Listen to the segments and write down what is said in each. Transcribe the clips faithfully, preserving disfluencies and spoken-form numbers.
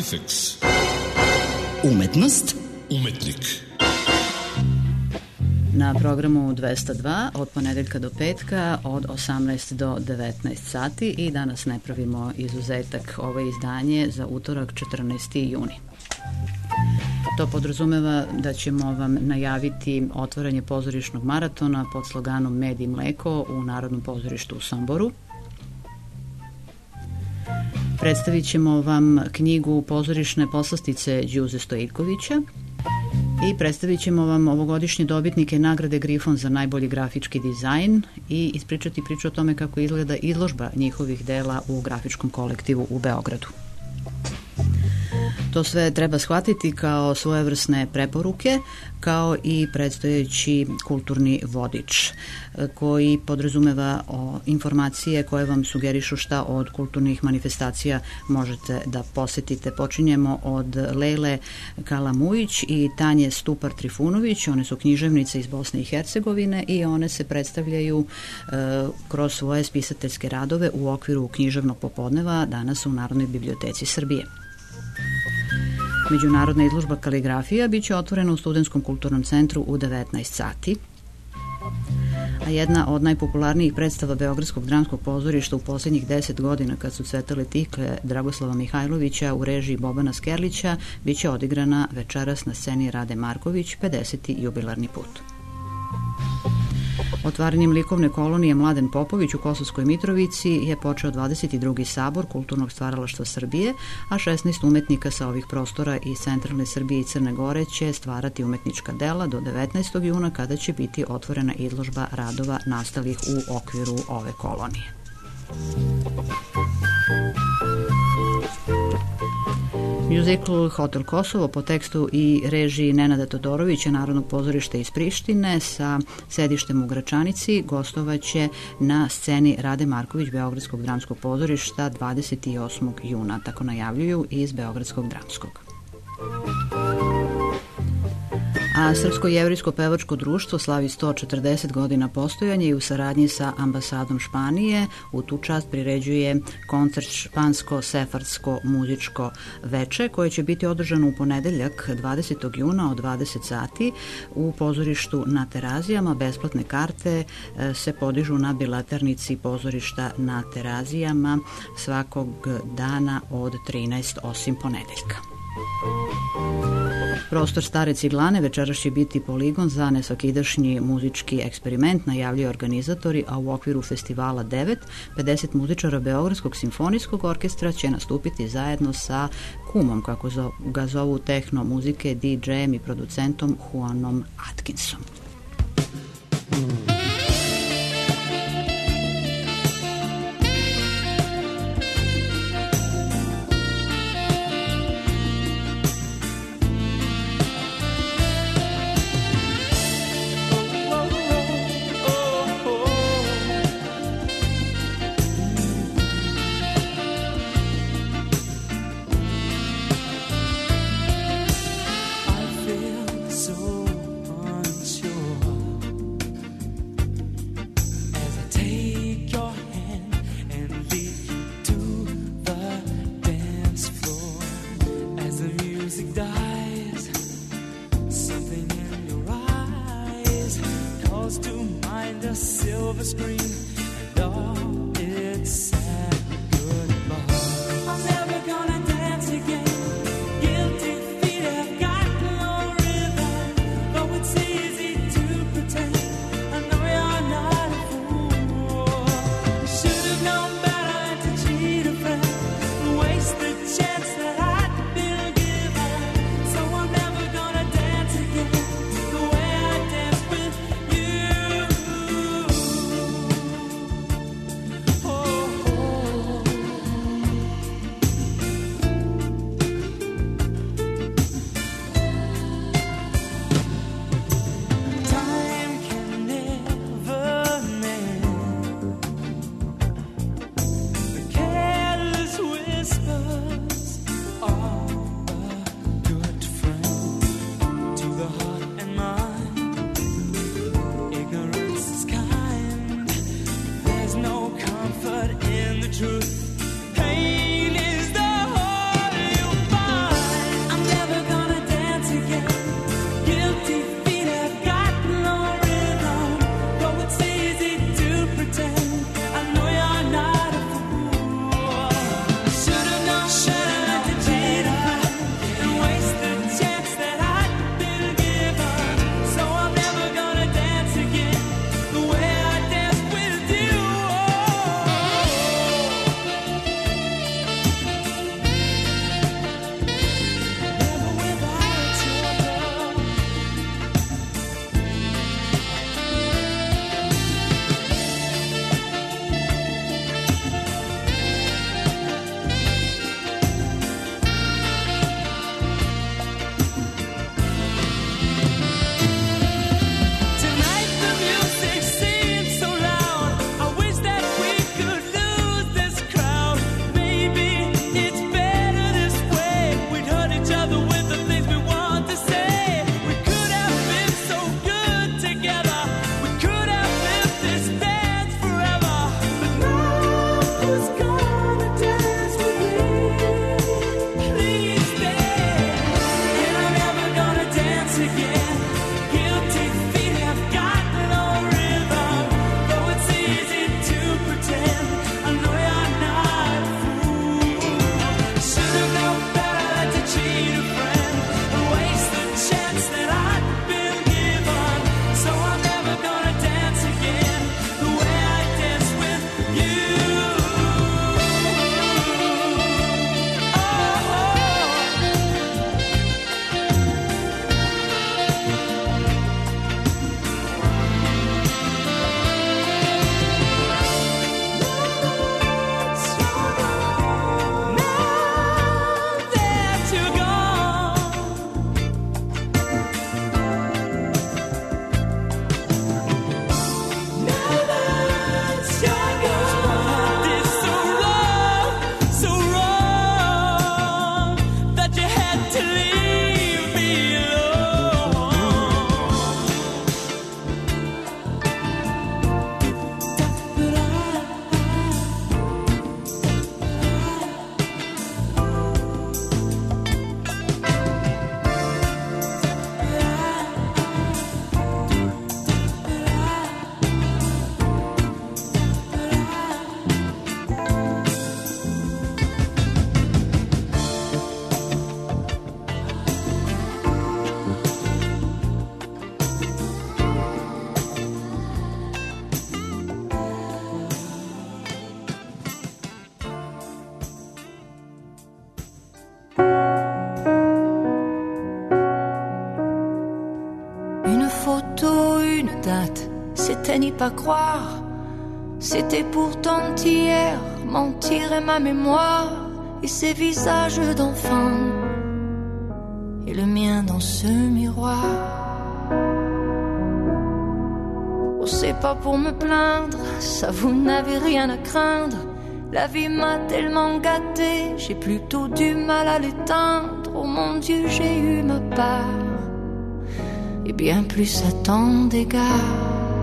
Artifex. Umetnost. Umetnik. Na programu dvesta dva od ponedeljka do petka od osamnaest do devetnaest sati i danas ne pravimo izuzetak, ovo izdanje za utorak četrnaesti juni. To podrazumeva da ćemo vam najaviti otvaranje pozorišnog maratona pod sloganom Med i mleko u Narodnom pozorištu u Somboru. Predstavit ćemo vam knjigu Pozorišne poslastice Đuze Stojiljkovića i predstavit ćemo vam ovogodišnje dobitnike nagrade Grifon za najbolji grafički dizajn i ispričati priču o tome kako izgleda izložba njihovih dela u grafičkom kolektivu u Beogradu. To sve treba shvatiti kao svojevrsne preporuke, kao i predstojeći kulturni vodič koji podrazumeva o informacije koje vam sugerišu šta od kulturnih manifestacija možete da posetite. Počinjemo od Lejle Kalamujić i Tanje Stupar-Trifunović. One su književnice iz Bosne i Hercegovine i one se predstavljaju e, kroz svoje spisateljske radove u okviru književnog popodneva danas u Narodnoj biblioteci Srbije. Međunarodna izložba kaligrafija biće otvorena u Studentskom kulturnom centru u devetnaest sati. A jedna od najpopularnijih predstava Beogradskog dramskog pozorišta u poslednjih deset godina, kad su cvetale tikle Dragoslava Mihajlovića u režiji Bobana Skerlića, biće odigrana večeras na sceni Rade Marković, pedeseti jubilarni put. Otvaranjem likovne kolonije Mladen Popović u Kosovskoj Mitrovici je počeo dvadeset drugi sabor kulturnog stvaralaštva Srbije, a šesnaest umetnika sa ovih prostora iz centralne Srbije i Crne Gore će stvarati umetnička dela do devetnaestog juna, kada će biti otvorena izložba radova nastalih u okviru ove kolonije. Muzikl Hotel Kosovo po tekstu i režiji Nenada Todorovića Narodnog pozorišta iz Prištine sa sedištem u Gračanici gostovaće na sceni Rade Marković Beogradskog dramskog pozorišta dvadeset osmog juna, tako najavljuju iz Beogradskog dramskog. A Srpsko-jevrijsko pevačko društvo slavi sto četrdeset godina postojanja i u saradnji sa ambasadom Španije u tu čast priređuje koncert Špansko-sefardsko muzičko veče koje će biti održano u ponedeljak dvadesetog juna od dvadeset sati u pozorištu na Terazijama. Besplatne karte se podižu na bilaternici pozorišta na Terazijama svakog dana od trinaest osim ponedeljka. Prostor Stare Ciglane večeras će biti poligon za nesvakidašnji muzički eksperiment, najavljaju organizatori, a u okviru festivala devet, pedeset muzičara Beogradskog simfonijskog orkestra će nastupiti zajedno sa kumom, kako ga zovu tehno muzike, di džejem i producentom Juanom Atkinsom. c'est n'y pas croire. C'était pourtant hier, mentir est ma mémoire, et ces visages d'enfants, et le mien dans ce miroir. Oh, c'est pas pour me plaindre, ça vous n'avez rien à craindre. La vie m'a tellement gâtée, j'ai plutôt du mal à l'éteindre. Oh mon Dieu, j'ai eu ma part, et bien plus à tant d'égards.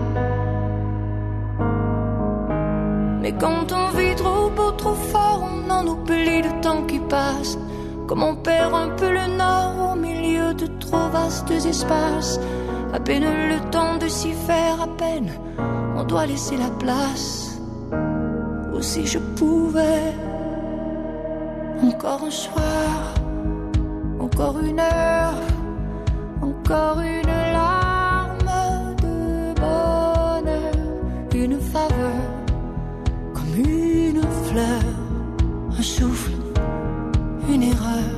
Mais quand on vit trop beau, trop fort, on en oublie le temps qui passe. Comme on perd un peu le nord au milieu de trop vastes espaces. À peine le temps de s'y faire, à peine on doit laisser la place. Ou si je pouvais, encore un soir, encore une heure, encore une larme de bonheur, une faveur, comme une fleur, un souffle, une erreur,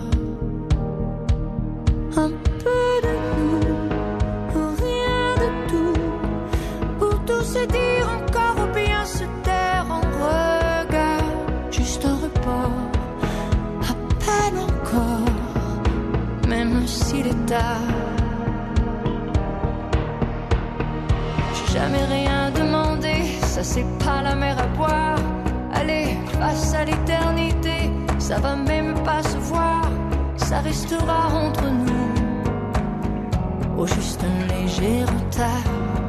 un peu de nous, rien de tout, pour tout se dire encore ou bien se taire en regard, juste un report, à peine encore, même s'il est tard. J'ai jamais rien demandé, ça c'est pas la mer à boire. Allez, face à l'éternité, ça va même pas se voir, ça restera entre nous, au juste un léger retard.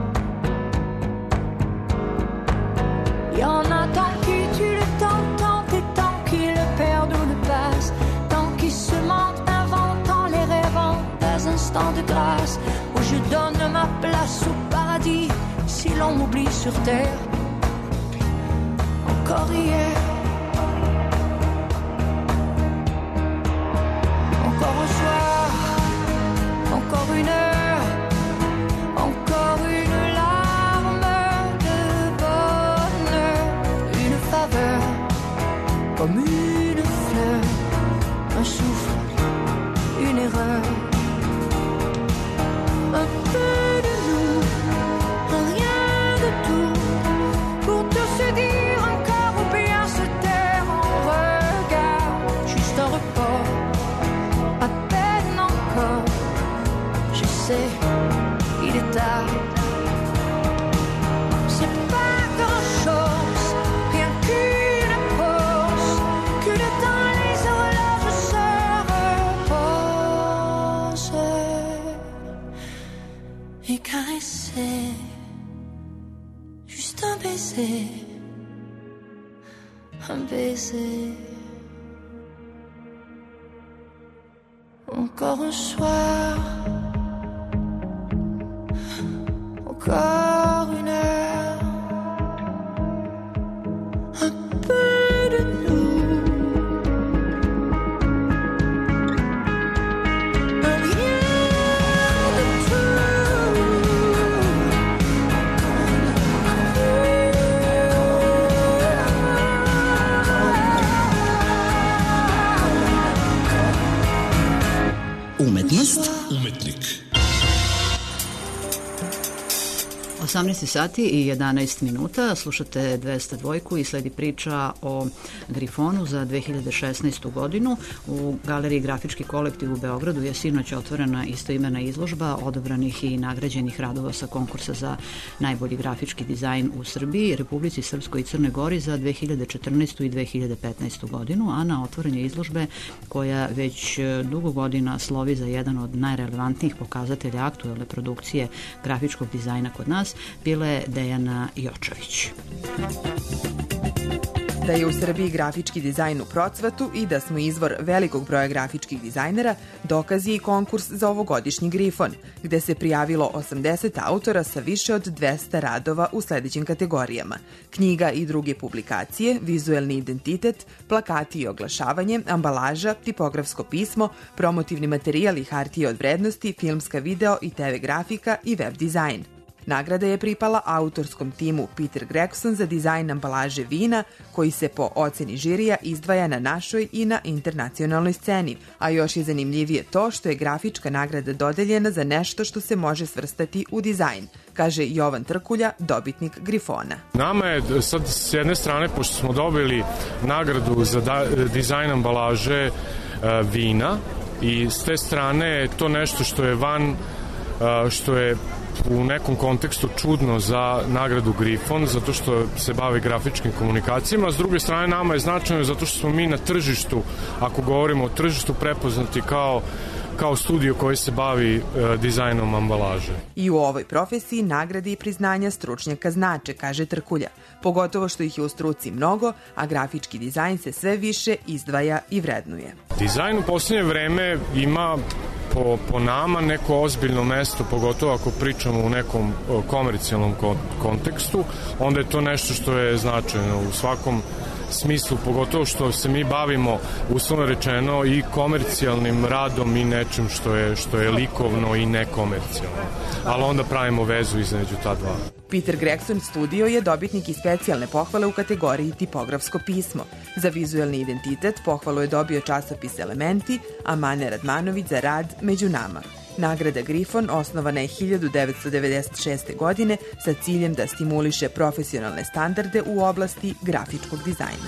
Y'en a tant qui tuent le temps, tant et tant qui le perdent ou le passent, tant qui se mentent, inventant les rêvant des instants de grâce, où je donne ma place au paradis, si l'on m'oublie sur terre. Encore hier, encore un soir, encore une heure, encore une larme de bonheur, une faveur, comme une fleur, un souffle, une erreur, un peu de nous, un rien de tout, pour tout se dire encore ou bien se taire en regard, juste un report, à peine encore, je sais, il est tard. C'est pas grand chose, rien qu'une pause, que le temps les horloges se reposent et caresser, juste un baiser, un baiser. Encore un soir, encore une heure, un peu de nous, un rien de Umetnost, umetnik. osamnaest sati i jedanaest minuta, slušate dvesta dva i sledi priča o Grifonu za dve hiljade šesnaestu godinu. U Galeriji Grafički kolektiv u Beogradu je sinoć otvorena istoimena izložba odabranih i nagrađenih radova sa konkursa za najbolji grafički dizajn u Srbiji, Republici Srpskoj i Crnoj Gori za dve hiljade četrnaestu i dve hiljade petnaestu godinu, a na otvorenje izložbe koja već dugo godina slovi za jedan od najrelevantnijih pokazatelja aktuelne produkcije grafičkog dizajna kod nas, bila je Dejana Jočović. Da je u Srbiji grafički dizajn u procvatu i da smo izvor velikog broja grafičkih dizajnera, dokaz je i konkurs za ovogodišnji Grifon, gde se prijavilo osamdeset autora sa više od dvesta radova u sledećim kategorijama: knjiga i druge publikacije, vizuelni identitet, plakati i oglašavanje, ambalaža, tipografsko pismo, promotivni materijal i hartije od vrednosti, filmska video i te ve grafika i web dizajn. Nagrada je pripala autorskom timu Peter Gregson za dizajn ambalaže vina, koji se po oceni žirija izdvaja na našoj i na internacionalnoj sceni. A još je zanimljivije to što je grafička nagrada dodeljena za nešto što se može svrstati u dizajn, kaže Jovan Trkulja, dobitnik Grifona. Nama je sad s jedne strane, pošto smo dobili nagradu za da, dizajn ambalaže uh, vina, i s te strane je to nešto što je van, uh, što je u nekom kontekstu čudno za nagradu Grifon, zato što se bavi grafičkim komunikacijama, a s druge strane nama je značajno zato što smo mi na tržištu, ako govorimo o tržištu, prepoznati kao kao studio koji se bavi e, dizajnom ambalaže. I u ovoj profesiji nagrade i priznanja stručnjaka znače, kaže Trkulja, pogotovo što ih je u struci mnogo, a grafički dizajn se sve više izdvaja i vrednuje. Dizajn u posljednje vreme ima po, po nama neko ozbiljno mesto, pogotovo ako pričamo u nekom komercijalnom kontekstu, onda je to nešto što je značajno u svakom smislu, pogotovo što se mi bavimo, uslovno rečeno, i komercijalnim radom i nečim što je, što je likovno i nekomercijalno. Ali onda pravimo vezu između ta dva. Peter Gregson Studio je dobitnik i specijalne pohvale u kategoriji tipografsko pismo. Za vizuelni identitet pohvalu je dobio časopis Elementi, a Mane Radmanović za rad Među nama. Nagrada Grifon osnovana je hiljadu devetsto devedeset šeste. godine sa ciljem da stimuliše profesionalne standarde u oblasti grafičkog dizajna.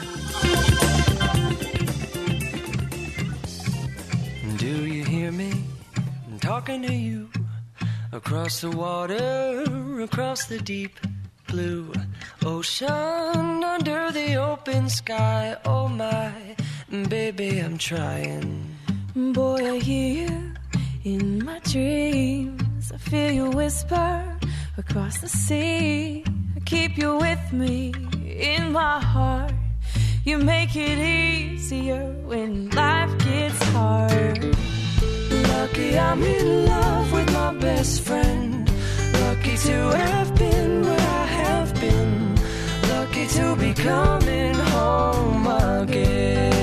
Do you hear me talking to you across the water, across the deep blue ocean, under the open sky? Oh my baby, I'm trying. Boy, I hear you in my dreams, I feel you whisper across the sea. I keep you with me in my heart. You make it easier when life gets hard. Lucky I'm in love with my best friend. Lucky to have been where I have been. Lucky to be coming home again.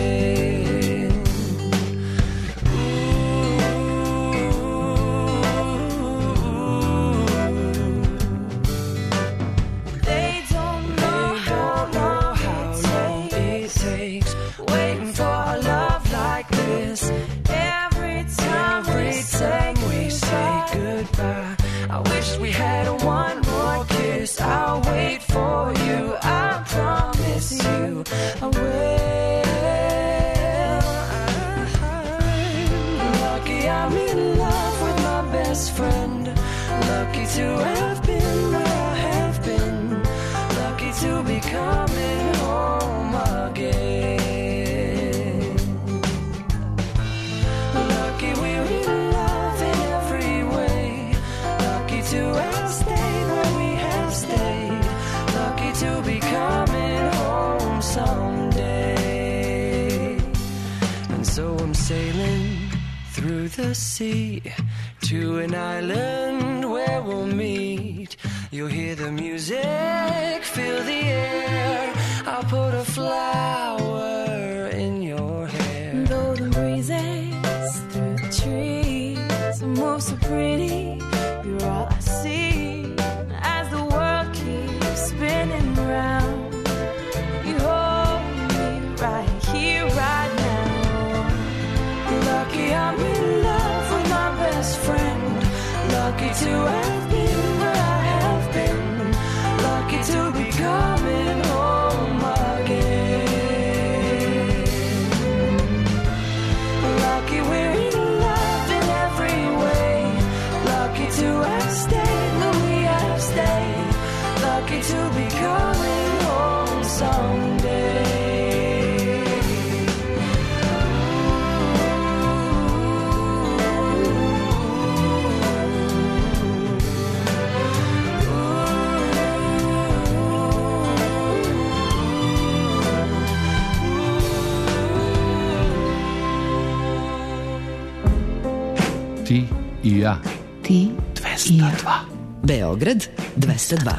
I'll wait for you, I promise you I will. Lucky I'm in love with my best friend. Lucky to have been where I have been. Lucky to be coming home again. Lucky we're in love in every way. Lucky to have stayed where we stayed. Lucky to be coming home someday. And so I'm sailing through the sea to an island where we'll meet. You'll hear the music, feel the air. I'll put a flower in your hair. Though the breezes through the trees move so pretty, you're all I see. Spinning round, you hold me right here, right now. Lucky I'm in love with my best friend. Lucky to have been where I have been. Lucky to be coming home again. Lucky we're in love in every way. Lucky to have stayed where we have stayed. Lucky to be coming home someday. Ti i ja. Ti i ja. Beograd dvesta dva.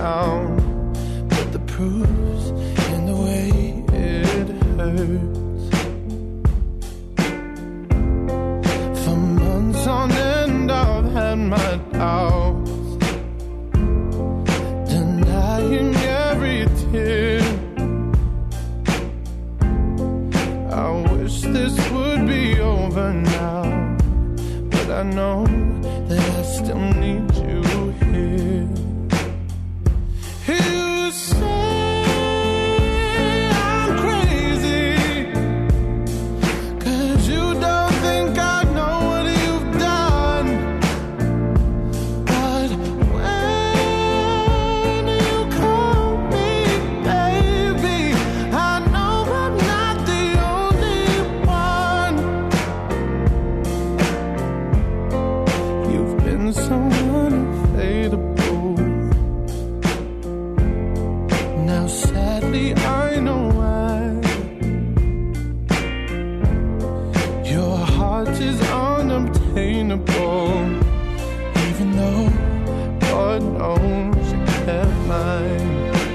down, but the proof's in the way it hurts. For months on end I've had my doubts, denying every tear. I wish this would be over now, but I know that I still need you here. You say I'm crazy, 'cause you don't think I know what you've done. But when you call me baby, I know I'm not the only one. You've been so unfadable. Now sadly I know why. Your heart is unobtainable, even though God knows you kept mine.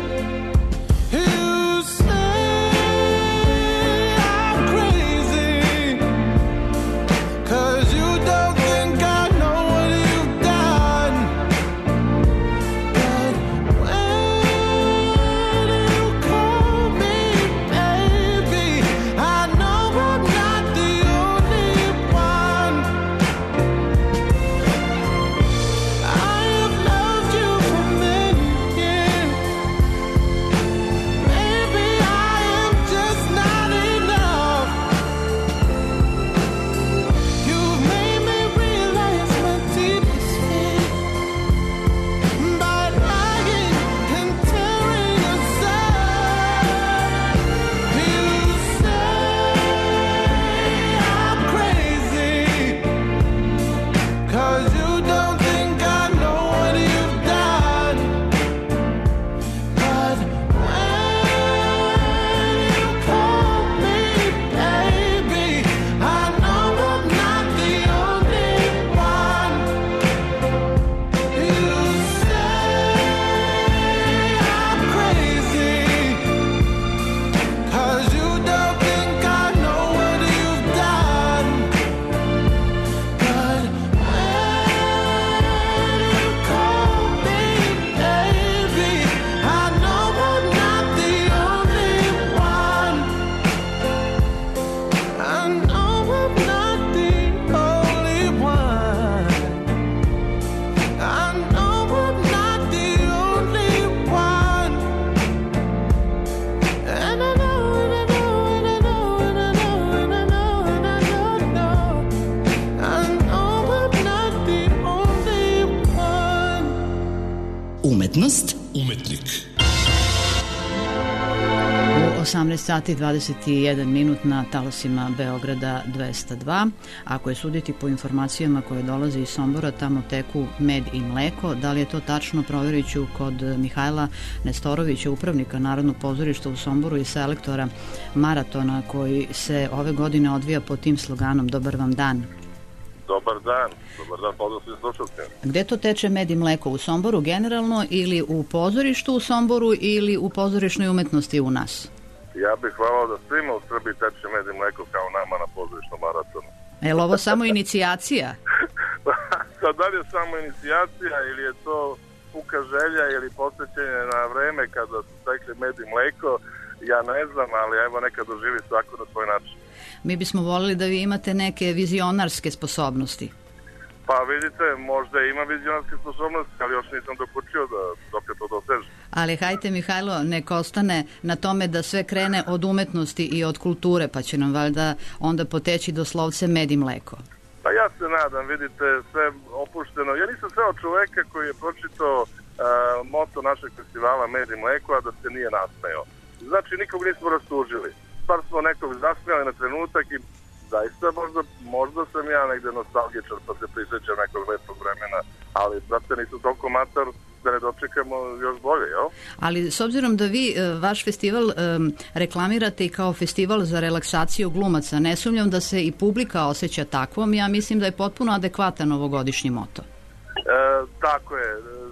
You say I'm crazy, 'cause you don't think I know what you've done. But when you call me baby, I know I'm not the only one. I have loved you for many years. Maybe I am just not enough. You've made me realize my deepest fear by lying and tearing us up. You say I'm crazy, 'cause you don't think I know what you've done. But when you call me baby, I know I'm not the only one. You say I'm crazy, 'cause you don't think I know what you've done. But when you call me baby, I know I'm not the only one. I know I'm not the only one. I know I'm not the only one. And I know, and I know, and I know, and I know, and I know, and I know, know. I know I'm not the only one. Umetnost Umetnik. U osamnaest sati dvadeset jedan minut na talasima Beograda dvesta dva. Ako je suditi po informacijama koje dolaze iz Sombora, tamo teku med i mleko. Da li je to tačno, provjerit ću kod Mihajla Nestorovića, upravnika Narodnog pozorišta u Somboru i selektora maratona koji se ove godine odvija pod tim sloganom Dobar vam dan. Dobar dan, dobar dan, pozdrav svim slušalcima. Gde to teče med i mleko? U Somboru generalno ili u pozorištu u Somboru ili u pozorišnoj umetnosti u nas? Ja bih hvalao da svima u Srbiji teče med i mleko kao nama na pozorišnom maratonu. Je li ovo samo inicijacija? Sad, da li je samo inicijacija ili je to puka želja ili posvećenje na vreme kada su tekli med i mleko, ja ne znam, ali evo neka doživi svako na svoj način. Mi bismo volili da vi imate neke vizionarske sposobnosti. Pa vidite, možda ima vizionarske sposobnosti, ali još nisam dokučio da dok je to doseže. Ali hajte, Mihajlo, nek ostane na tome da sve krene od umetnosti i od kulture, pa će nam valjda onda poteći doslovce med i mleko. Pa ja se nadam, vidite, sve opušteno. Ja nisam sve od čoveka koji je pročitao uh, moto našeg festivala Med i mleko, a da se nije nasmejao. Znači, nikog nismo rastužili. Bar smo nekog zasmijali na trenutak i zaista možda, možda sam ja negde nostalgičan pa se prisjećam nekog lepog vremena, ali brate, nisam toliko mator da ne dočekamo još bolje, jel? Ali s obzirom da vi vaš festival um, reklamirate i kao festival za relaksaciju glumaca, ne sumnjam da se i publika osjeća takvom, ja mislim da je potpuno adekvatan ovogodišnji moto. E, tako je.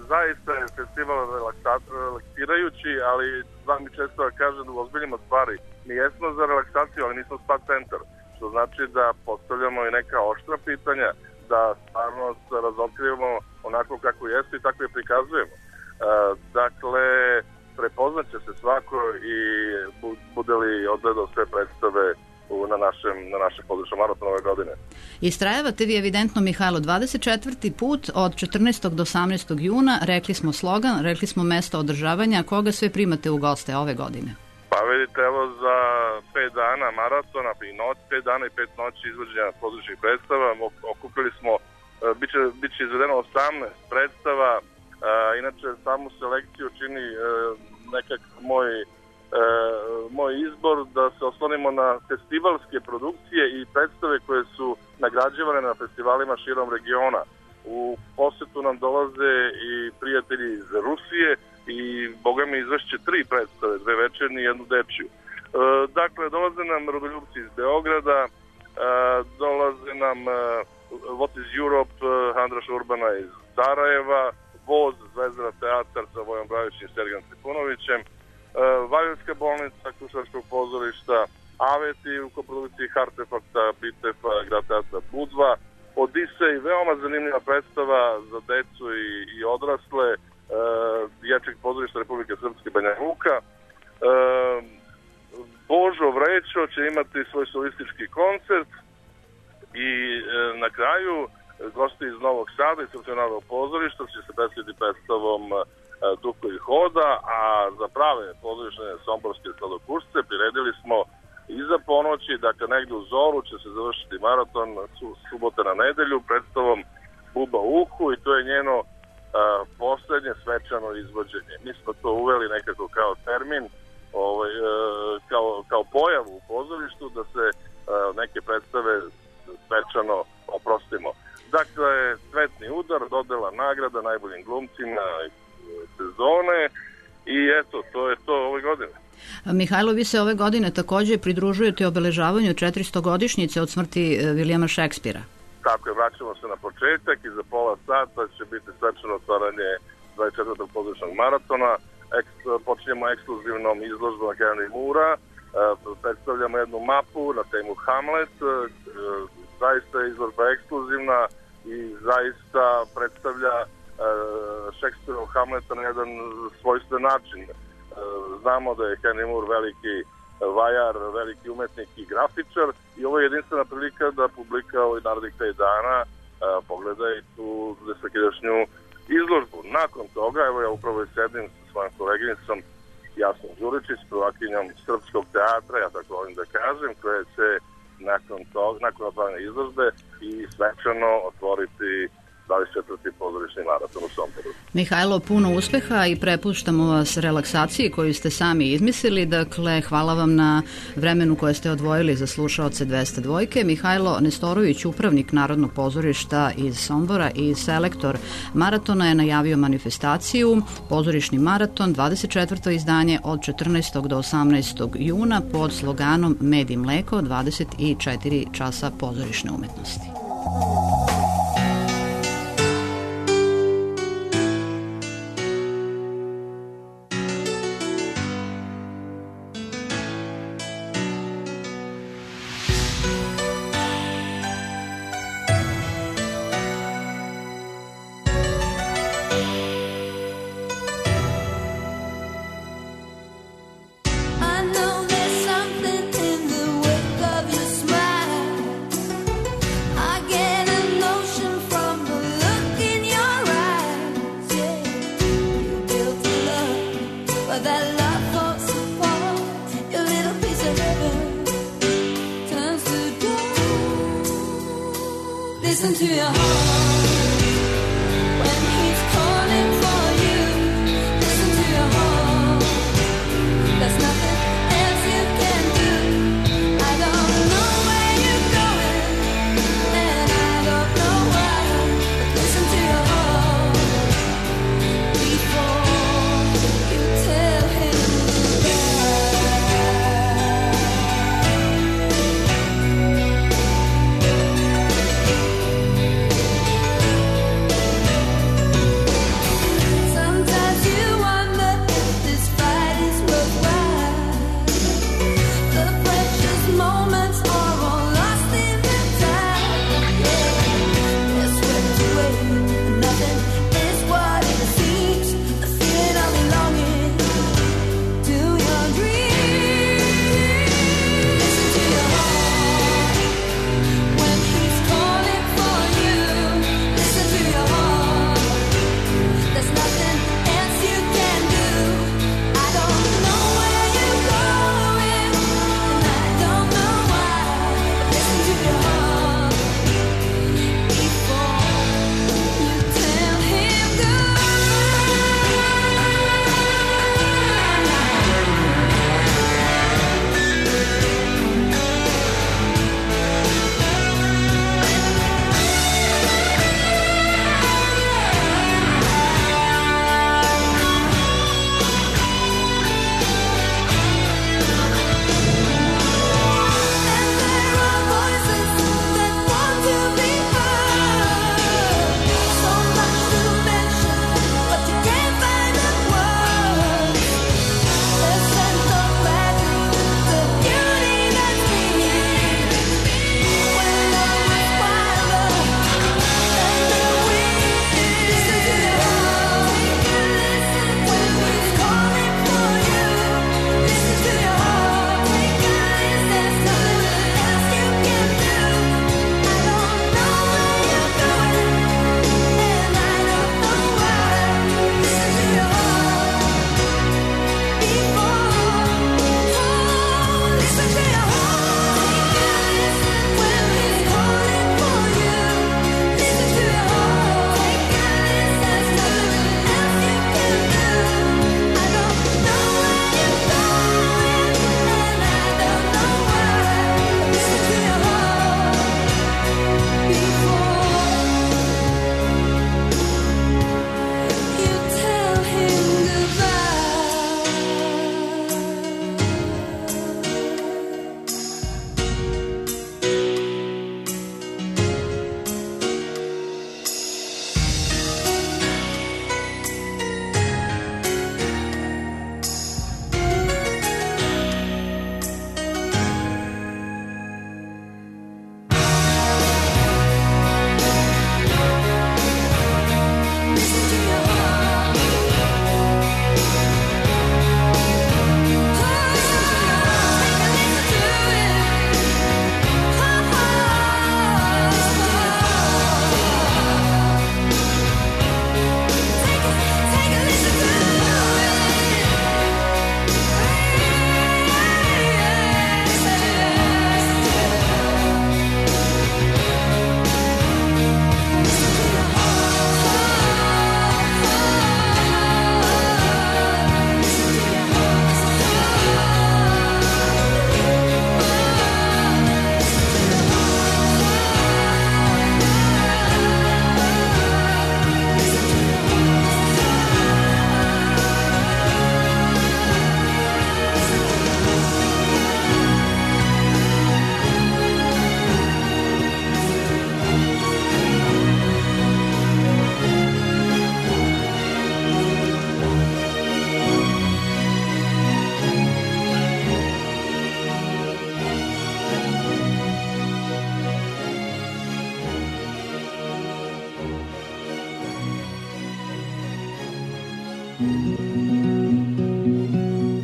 zaista je festival relaksirajući, ali znam mi često da kažem da ozbiljimo stvari. Mi jesmo za relaksaciju, ali nismo spa centar, što znači da postavljamo i neka oštra pitanja, da stvarnost razotkrivamo onako kako jeste i tako je prikazujemo. E, dakle, prepoznaće se svako i bude li odgledao sve predstave na našem, na našem području maratona ove godine. Istrajavate vi evidentno, Mihajlo, dvadeset četvrti put od četrnaestog do osamnaestog juna, rekli smo slogan, rekli smo mesto održavanja, koga sve primate u goste ove godine? Pa vidite, evo za pet dana maratona, i noć, pet dana i pet noći izvođenja područnih predstava, okupili smo, bit će, bit će izvedeno osamnaest predstava, inače samu selekciju čini nekak moj E, moj izbor da se oslonimo na festivalske produkcije i predstave koje su nagrađivane na festivalima širom regiona. U posetu nam dolaze i prijatelji iz Rusije i boga mi izvešće tri predstave, dve večernje i jednu dečiju. E, dakle, dolaze nam rodoljubci iz Beograda, e, dolaze nam e, What is Europe, Andraš Urbana iz Sarajeva, Voz, Zvezdara teatar sa Vojom Bravićem i Sergejem Trifunovićem, Valjevska bolnica, Kruševačkog pozorišta, Aveti u koprodukciji Hartefakta, Bitefa, Grad teatra Budva, Odisej, veoma zanimljiva predstava za decu i, i odrasle, e, Dječjeg pozorišta Republike Srpske Banja Luka. E, Božo Vrećo će imati svoj solistički koncert i e, na kraju gosti iz Novog Sada i Srpskog narodnog pozorišta će se predstaviti predstavom Duko i Hoda, a za prave pozorišne somborske sladokušce priredili smo iza ponoći, dakle negde u zoru će se završiti maraton su, subote na nedelju predstavom Buba u uhu i to je njeno a, poslednje svečano izvođenje. Mi smo to uveli nekako kao termin, ovaj, a, kao, kao pojavu u pozorištu da se a, neke predstave svečano oprostimo. Dakle, svetni udar, dodela nagrada najboljim glumcima sezone i eto, to je to ove godine. Mihajlo, vi se ove godine takođe pridružujete obeležavanju četiristogodišnjice od smrti Vilijama Šekspira. Tako je, vraćamo se na početak i za pola sata će biti svečano otvaranje dvadeset četvrtog pozorišnog maratona. Eks, počinjemo ekskluzivnom izložbom Henry Moora, predstavljamo jednu mapu na temu Hamlet, zaista je izložba ekskluzivna i zaista predstavlja Šekspirov Hamleta na jedan svojstven način. Znamo da je Henry Moore veliki vajar, veliki umetnik i grafičar i ovo je jedinstvena prilika da publika ovih narednih pet dana pogleda i tu desetogodišnju izložbu. Nakon toga, evo ja upravo i sedim sa svojom koleginicom Jasnom Đuričić, prvakinjom Srpskog teatra, ja tako volim da kažem, koja će nakon toga, nakon otvaranja izložbe i svečano otvoriti dvadeset četvrti pozorišni maraton u Somboru. Mihajlo, puno uspeha i prepuštamo vas relaksaciji koju ste sami izmislili. Dakle, hvala vam na vremenu koje ste odvojili za slušaoce dvesta dva. Mihajlo Nestorović, upravnik Narodnog pozorišta iz Sombora i selektor maratona, je najavio manifestaciju Pozorišni maraton, dvadeset četvrto izdanje od četrnaestog do osamnaestog juna pod sloganom Med i mleko, dvadeset četiri časa pozorišne umetnosti. Listen to your heart when he's calling for you. Listen to your heart. There's nothing else you can do. I don't know where you're going, and I don't know why. But listen to your heart before you tell him goodbye.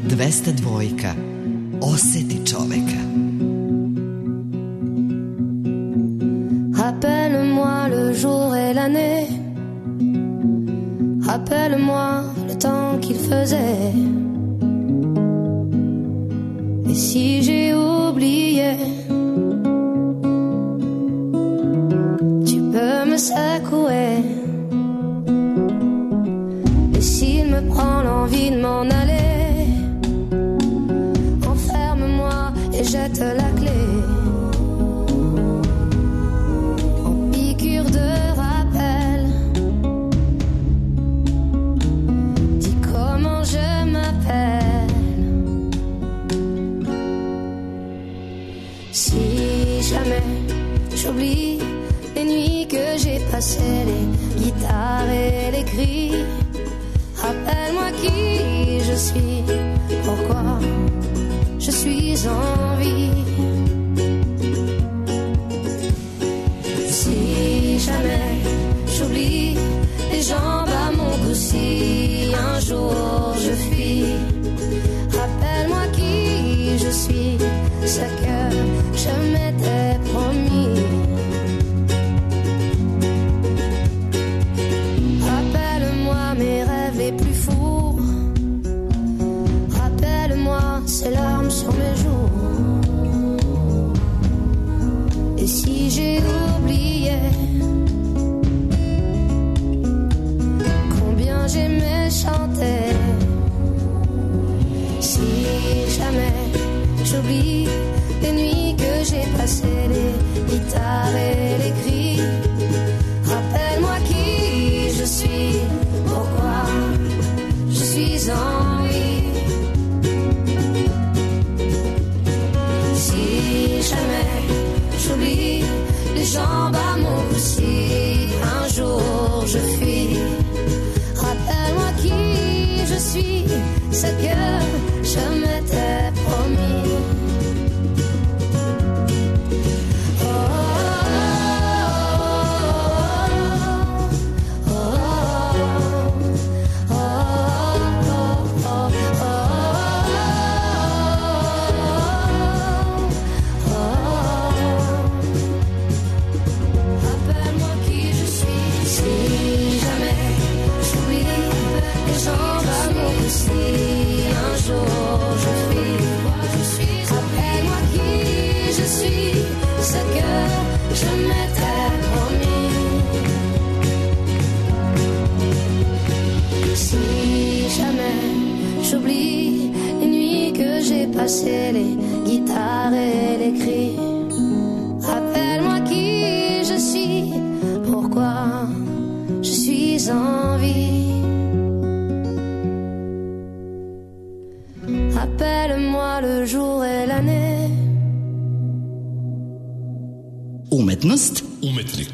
dvesta dvojka. Oseti čoveka. Rappelle-moi le jour et l'année. Rappelle-moi le temps qu'il faisait. Et si j'ai oublié, tu peux me secouer. Et s'il me prend l'envie de m'en aller, enferme-moi et jette la clé. En piqûre de rappel, dis comment je m'appelle. Si jamais j'oublie les nuits que j'ai passées, les guitares et les cris, rappelle-moi qui je suis, pourquoi je suis en vie. Si jamais j'oublie les jambes à mon cou, si un jour je fuis, rappelle-moi qui je suis, ce que je m'étais promis. Rappelle-moi mes rêves les plus fous. Rappelle-moi ces larmes sur mes joues. Et si j'ai oublié combien j'aimais chanter, si jamais j'oublie les nuits que j'ai passées, les guitares et les cris, rappelle-moi qui je suis, pourquoi je suis en vie. Si jamais j'oublie les jambes à mon cou, si un jour je fuis, rappelle-moi qui je suis, ce que je m'étais promis. J'oublie les nuits que j'ai passées, les guitares et les cris. Rappelle-moi qui je suis, pourquoi je suis en vie. Rappelle-moi le jour et l'année. Umetnost. Umetnik.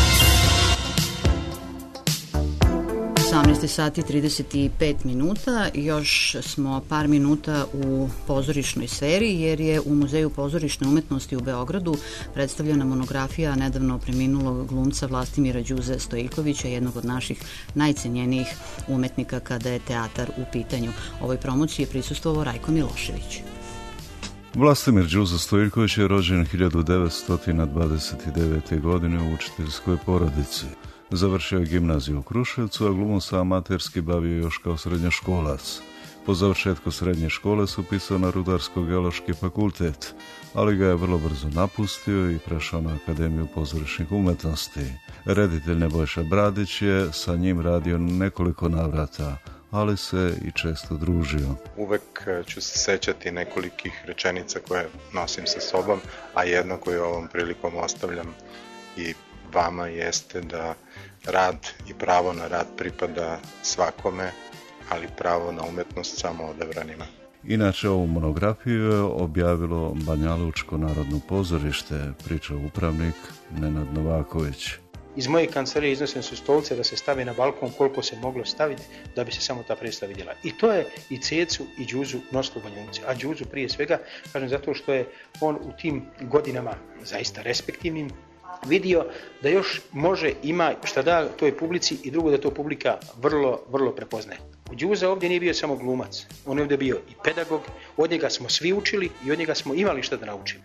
osamnaest sati trideset pet minuta, još smo par minuta u pozorišnoj sferi jer je u Muzeju pozorišne umetnosti u Beogradu predstavljena monografija nedavno preminulog glumca Vlastimira Đuze Stojiljkovića, jednog od naših najcenjenijih umetnika kada je teatar u pitanju. Ovoj promociji je prisustvovao Rajko Milošević. Vlastimir Đuza Stojiljković je rođen hiljadu devetsto dvadeset devete. godine u učiteljskoj porodici. Završio je gimnaziju u Kruševcu, a glumom se amaterski bavio još kao srednjoškolac. Po završetku srednje škole se upisao na Rudarsko-geološki fakultet, ali ga je vrlo brzo napustio i prešao na Akademiju pozorišnih umetnosti. Reditelj Nebojša Bradić je sa njim radio nekoliko navrata, ali se i često družio. Uvek ću se sećati nekolikih rečenica koje nosim sa sobom, a jedna koju ovom prilikom ostavljam i vama jeste da rad i pravo na rad pripada svakome, ali pravo na umetnost samo odabranima. Inače, ovu monografiju je objavilo Banjalučko narodno pozorište, priča upravnik Nenad Novaković. Iz moje kancelarije iznosim su stolice da se stavi na balkon koliko se moglo staviti da bi se samo ta predstava vidjela. I to je i Cecu i Đuzu nosilo Banjulci. A Đuzu prije svega, kažem, zato što je on u tim godinama zaista respektivnim vidio da još može, ima šta da toj publici i drugo da to publika vrlo, vrlo prepoznaje. Đuza ovdje nije bio samo glumac, on je ovdje bio i pedagog, od njega smo svi učili i od njega smo imali što da naučimo.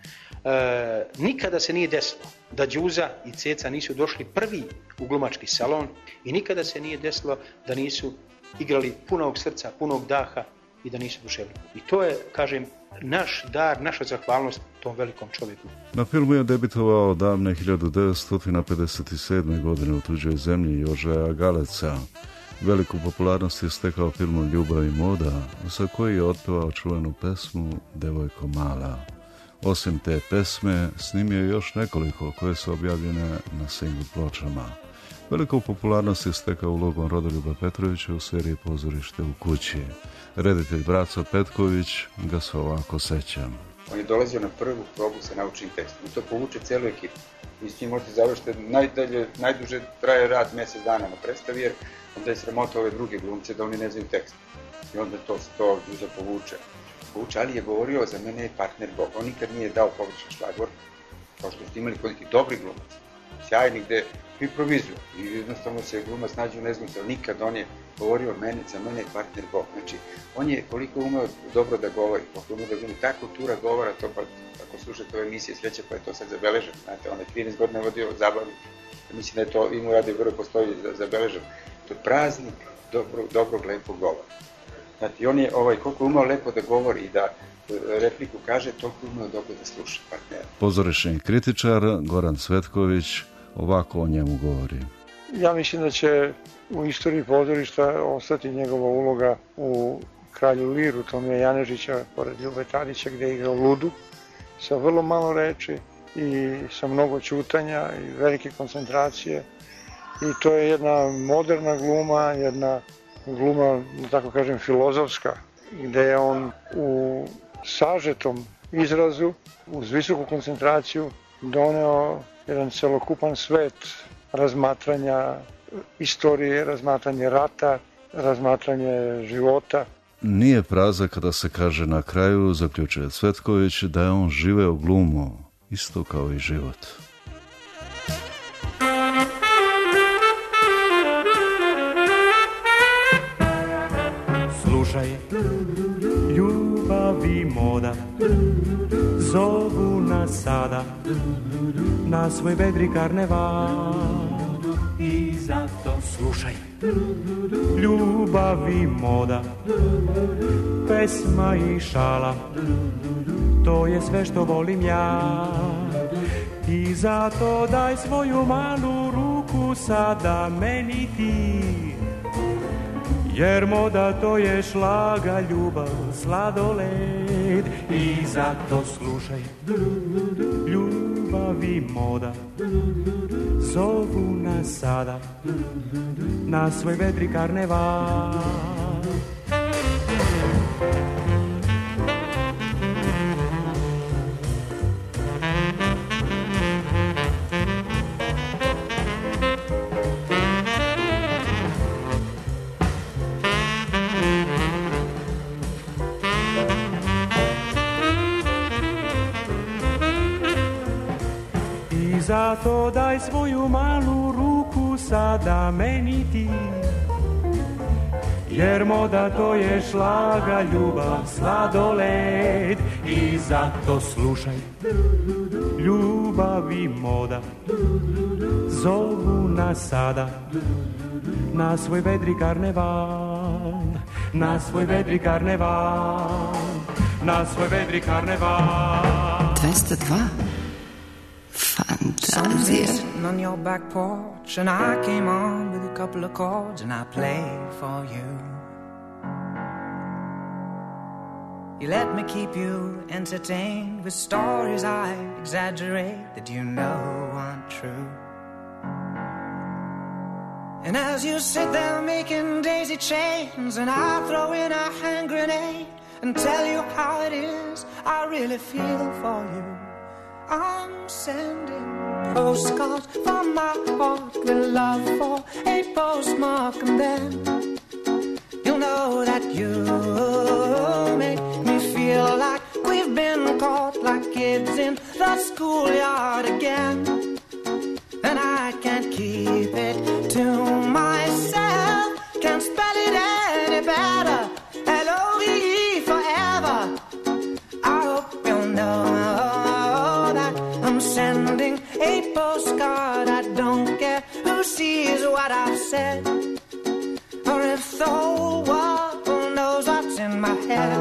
E, nikada se nije desilo da Đuza i Ceca nisu došli prvi u glumački salon i nikada se nije desilo da nisu igrali punog srca, punog daha i da nisu duševni. I to je, kažem, naš dar, naša zahvalnost tom velikom čovjeku. Na filmu je debitovao davne hiljadu devetsto pedeset sedme. godine u tuđoj zemlji Joža Galeca. Veliku popularnost je stekao filmom Ljubav i moda, za koji je otpevao čuvenu pesmu Devojko mala. Osim te pesme, snimio je još nekoliko koje su objavljene na singl pločama. Veliku popularnost je stekao ulogom Rodoljuba Petrovića u seriji Pozorište u kući. Reditelj Braco Petković ga se ovako seća. On je dolazio na prvu probu sa naučnim tekstom i to povuče celu ekipu. Vi s njim možete završiti, najdalje, najduže traje rad mjesec dana na predstavi, jer onda je sramota ove druge glumce da oni ne znaju tekst. I onda to to povuče. Povuče, ali je govorio, za mene je partner Bog. On nikad nije dao pogrešan šlagvor, kao što ste imali kod nekih dobrih glumaca, sjajni, gde improvizuju i jednostavno se glumac nađe u nezgodnici, ali nikad on je govorio mene, za mene je partner Bog. Znači, on je koliko umeo dobro da govori, koliko umeo da glumi, ta kultura govora, to pa, ako slušate ove emisije Sreće, pa je to sad zabeleženo. Znate, on je trinaest godina vodio zabavu, mislim da je to, i mu radi vrlo postoji zabeleženo. To je praznik dobro, dobrog, lepog govora. Znači, on je, ovaj, koliko umeo lepo da govori i da repliku kaže, toliko umeo dobro da sluša partnera. Pozorišni kritičar Goran Cvetković ovako o njemu govori. Ja mislim da će u istoriji pozorišta ostati njegova uloga u Kralju Liru Tomija Janežića, pored Ljube Tadića, gdje je igrao Ludu, sa vrlo malo reči i sa mnogo ćutanja i velike koncentracije. I to je jedna moderna gluma, jedna gluma, da tako kažem, filozofska, gdje je on u sažetom izrazu, uz visoku koncentraciju, doneo jedan celokupan svet razmatranja istorije, razmatranje rata, razmatranje života. Nije praza kada se kaže na kraju, zaključuje Cvetković, da je on živeo glumu, isto kao i život. Slušaj, ljubav i moda zovu nas sada na svoj vedri karneval. I zato slušaj, ljubav i moda, pesma i šala, to je sve što volim ja. I zato daj svoju malu ruku sada meni ti, jer moda to je šlaga, ljubav, sladoled. I zato slušaj, ljubav i moda zovu nas sada na svoj vedri karneval. Zato daj svoju malu ruku sada meni ti, jer moda to je šlaga, ljubav, sladoled. I zato slušaj, ljubav i moda zovu nas sada na svoj vedri karneval, na svoj vedri karneval, na svoj vedri karneval. dvesta dva Sun's sitting on your back porch, and I came on with a couple of chords, and I played for you. You let me keep you entertained with stories I exaggerate that you know aren't true. And as you sit there making daisy chains, and I throw in a hand grenade and tell you how it is, I really feel for you. I'm sending postcards from my heart with love for a postmark, and then you'll know that you make me feel like we've been caught like kids in the schoolyard again. And I can't keep it to myself, can't spell it any better.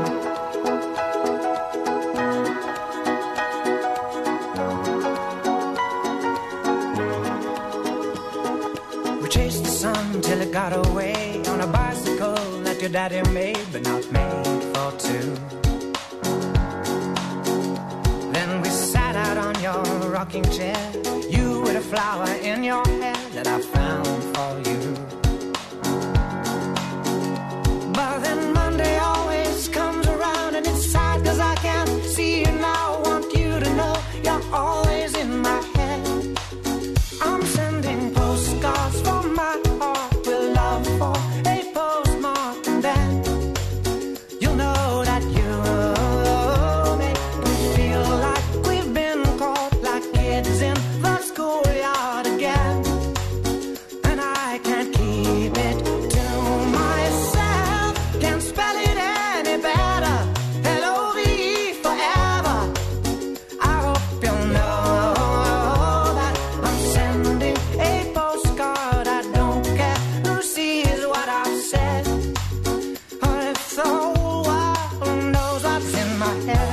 We chased the sun till it got away on a bicycle that your daddy made, but not made for two. Then we sat out on your rocking chair, you with a flower in your hair that I found for you. But then Monday always comes around and it's sad cause I can't see you now. I want you to know you're always in my head. I'm sending postcards from my heart with love for a postmark, and then you'll know that you make me feel like we've been caught like kids in the schoolyard again. And I can't keep it to myself, can't spell it any better. L O V E forever. I hope you'll know that I'm sending a postcard. I don't care who sees what I've said, or if the whole world knows what's in my head.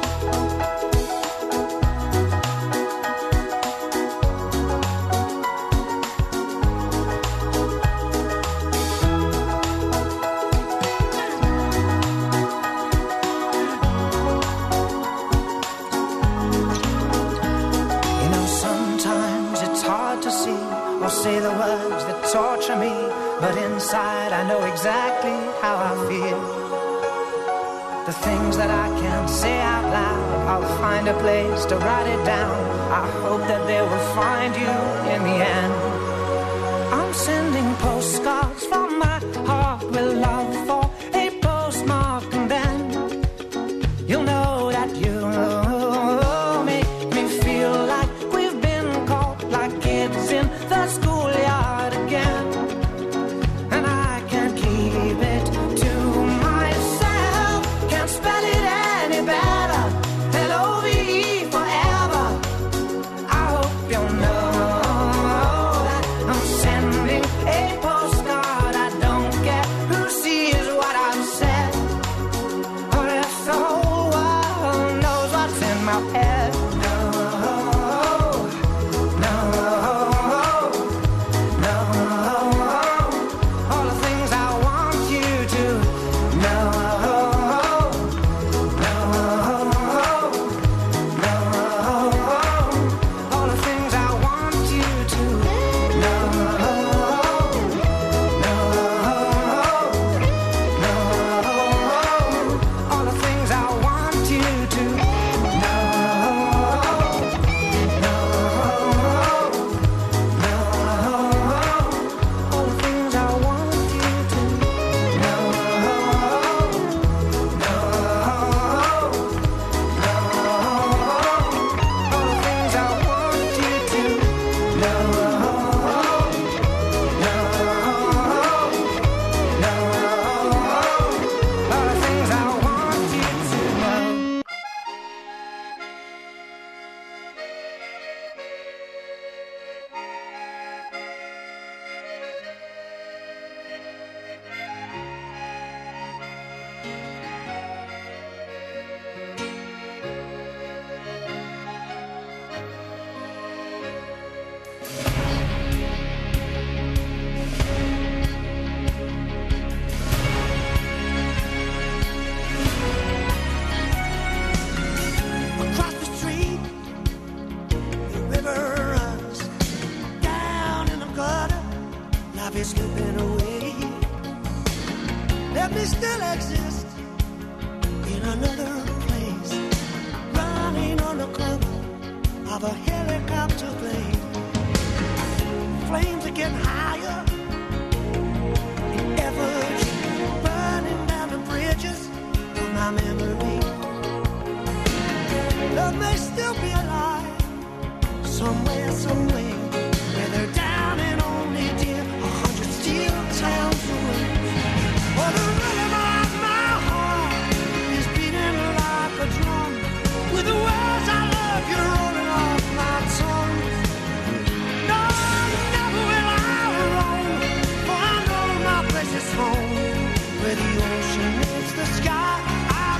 You know, sometimes it's hard to see or say the words that torture me, but inside I know exactly how I feel. The things that I can't say out loud, I'll find a place to write it down. I hope that they will find you in the end. I'm sending postcards from my heart with love for a postmark, and then you'll know that you make me feel like we've been caught like kids in the schoolyard again. And I can't keep it to myself, can't spell it any better. L O V E forever. I hope you'll know that I'm sending a postcard. I don't care who sees what I've said, or if the whole world knows what's in my head. No, no, no. All the things I want you to know. No, no. All the things I want you to know. No, no. All the things I want you to know. No, no. All the things I want you to know. No, no. All the things I want you to know. No, no. All the things I want you to know. Across the street, the river runs down in the gutter. Life is slipping away. Let me still exist in another place, running on the cover of a helicopter plane. Flames are getting higher, in efforts burning down the bridges of my memory. Love may still be alive somewhere, somewhere, where they're down and only dear a hundred steel towns away. Oh, the rhythm of my heart is beating like a drum, with the words I love you rolling off my tongue. No, never will I roam, for I know my place is home, where the ocean meets the sky. I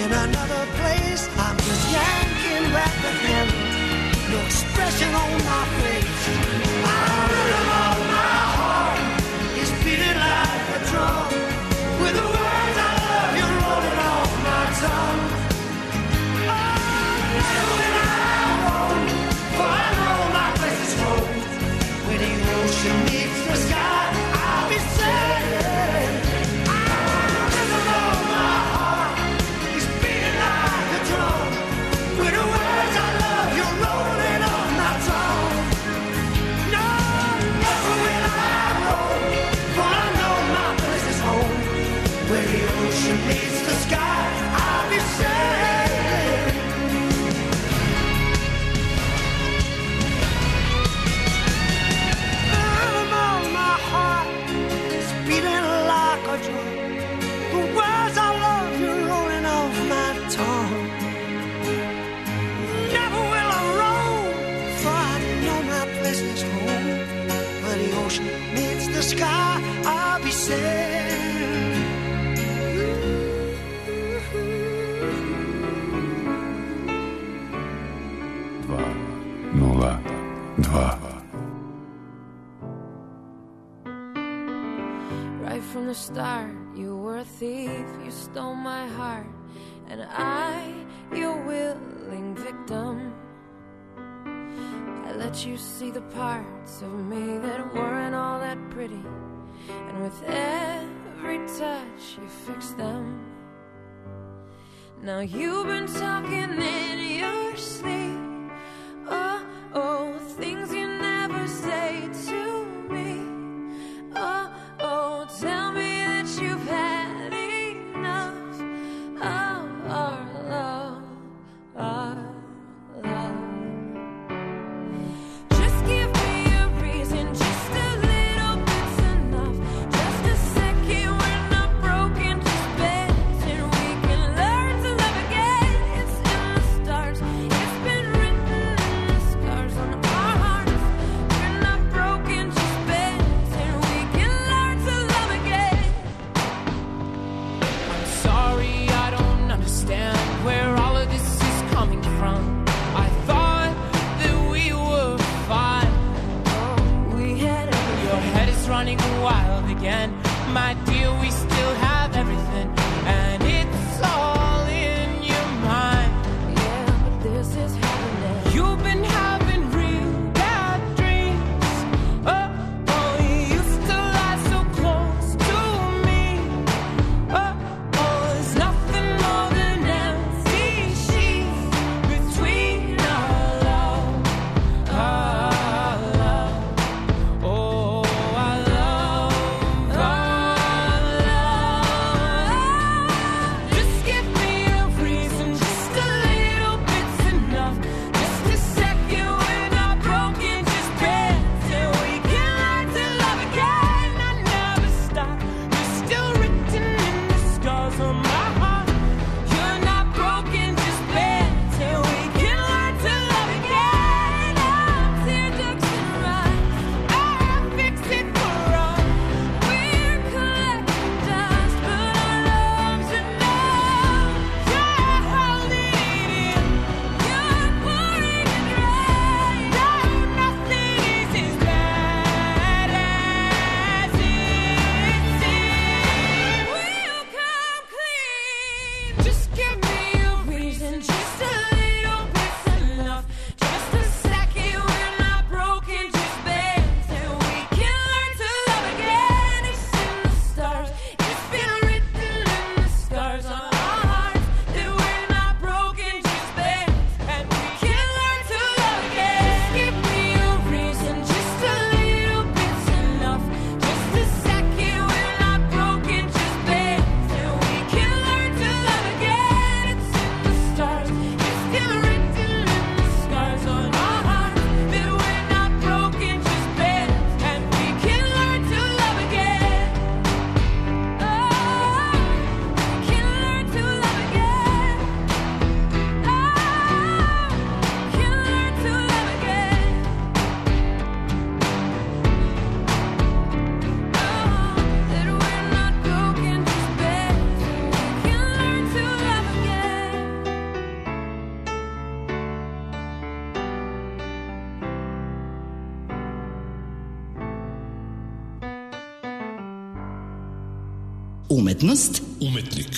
in another place. I'm just yanking back the handle, no expression on my face. I'm rhythm of my heart is beating like a drum, with the words I love you rolling off my tongue. Oh, when I roam, for I know my place is home. When the ocean meets the sky, I'll be sailing. I'm rhythm of my heart is beating like a drum, with the words I love you rolling off my tongue. No, never will I roam, for I know my place is home. Where the ocean meets the sky, I'll be sailing. The rhythm of my heart is beating like a drum. The words I love you rolling off my tongue. Never will I roam, for I know my place is home. Where the ocean meets the sky, I'll be sailing. nula dva. Right from the start, you were a thief, you stole my heart, and I, your willing victim. I let you see the parts of me that weren't all that pretty, and with every touch you fixed them. Now you've been talking in your sleep, oh, oh, things you never say to me. Oh, oh, tell me that you've had enough of our love, our love. Just give me a reason, just a little bit's enough. Just a second, we're not broken, just bent, and we can learn to love again. It's in the stars, it's been written in the scars on our hearts. We're not broken, just bent, and we can learn to love again. I'm sorry, I don't understand where all of this is coming from. I thought that we were fine. We had Your head is running wild again. My dear, we still have everything, and it's all in your mind. Yeah, but this is happening. You've been having real bad dreams. Oh, oh, you used to lie so close to me. Oh, oh, there's nothing more than empty sheets between our love, our love. Oh, our love, our Umetnost. Umetnik.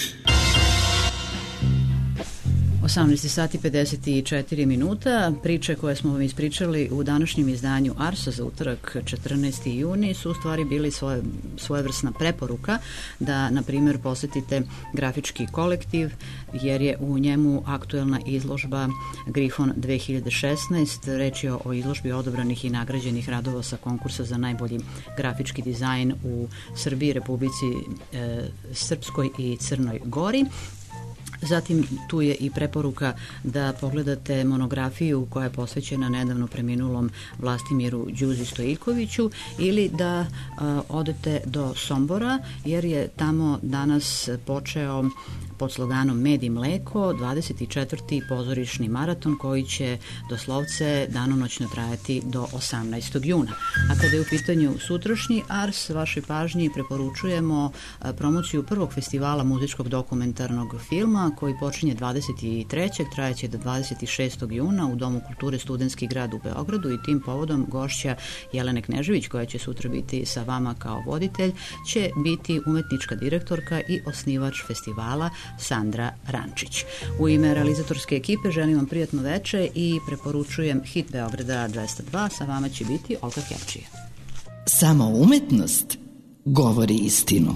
osamnaest sati pedeset četiri minuta. Priče koje smo vam ispričali u današnjem izdanju Arsa za utorak četrnaesti juni su u stvari bili svoje, svojevrsna preporuka da, na primjer, posetite grafički kolektiv, jer je u njemu aktuelna izložba Grifon dve hiljade šesnaest. Reč je o izložbi odabranih i nagrađenih radova sa konkursa za najbolji grafički dizajn u Srbiji, Republici e, Srpskoj i Crnoj Gori. Zatim tu je i preporuka da pogledate monografiju koja je posvećena nedavno preminulom Vlastimiru Đuzi Stojiljkoviću ili da a, odete do Sombora, jer je tamo danas počeo pod sloganom Med i mleko dvadeset četvrti pozorišni maraton koji će doslovce danonoćno trajati do osamnaestog juna. A kada je u pitanju sutrašnji Ars, vašoj pažnji preporučujemo promociju prvog festivala muzičkog dokumentarnog filma koji počinje dvadeset trećeg trajaće do dvadeset šestog juna u Domu kulture Studentski grad u Beogradu i tim povodom gošća Jelene Knežević, koja će sutra biti sa vama kao voditelj, će biti umetnička direktorka i osnivač festivala Sandra Rančić. U ime realizatorske ekipe želim vam prijatno veče i preporučujem hit Beograda dvesta dva. Sa vama će biti Olga Kepčija. Samo umetnost govori istinu.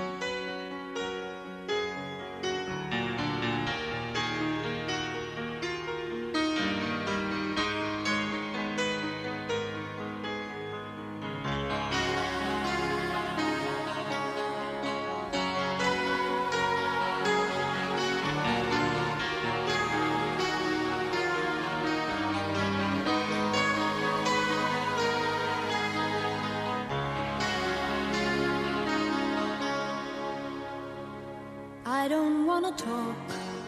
I don't wanna talk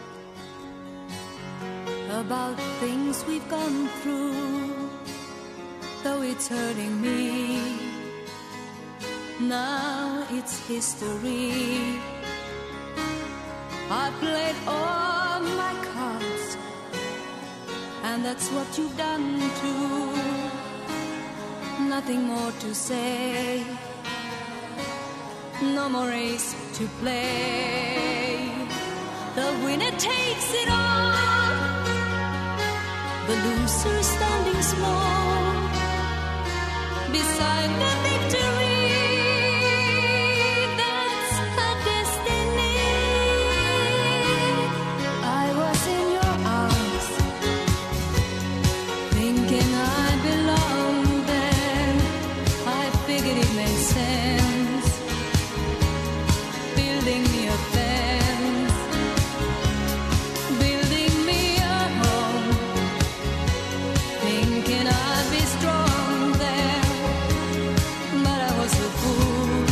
about things we've gone through, though it's hurting me. Now it's history. I played all my cards, and that's what you've done too. Nothing more to say, no more race to play. The winner takes it all, the loser standing small beside the victory. That's her destiny. I was in your arms, thinking I belonged there. I figured it made sense, building me a fence, building me a home, thinking I'd be strong there. But I was a fool,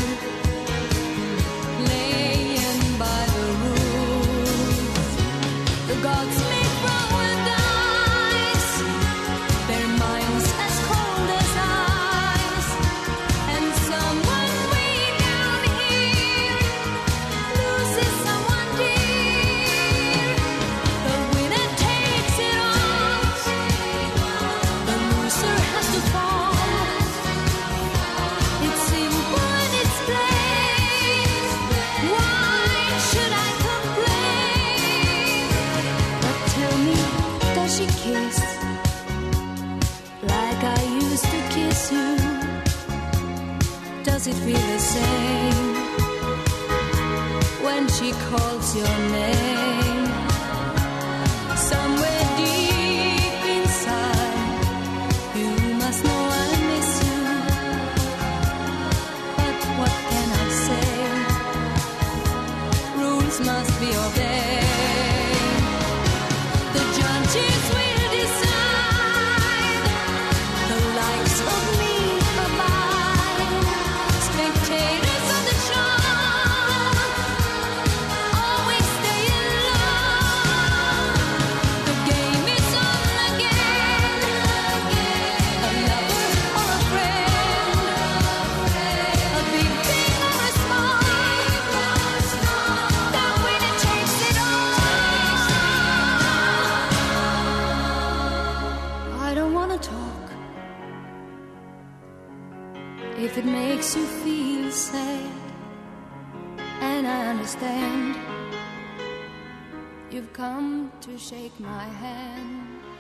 laying by the rules. The gods make paradise, their minds as cold as ice, and someone way down here loses someone dear. The winner takes it all, the loser has to fall. It's simple and it's plain. Why should I complain? But tell me, does she kiss like I used to kiss you? Does it feel the same when she calls your name? Somewhere deep inside, you must know I miss you. But what can I say? Rules must be obeyed. The judges will decide the likes of me or mine. Spectators of the show always stay in love. The game is on again. A lover or a friend, a big thing or a small, the winner takes it all. I don't wanna talk if it makes you feel sad, and understand. You've come to shake my hand.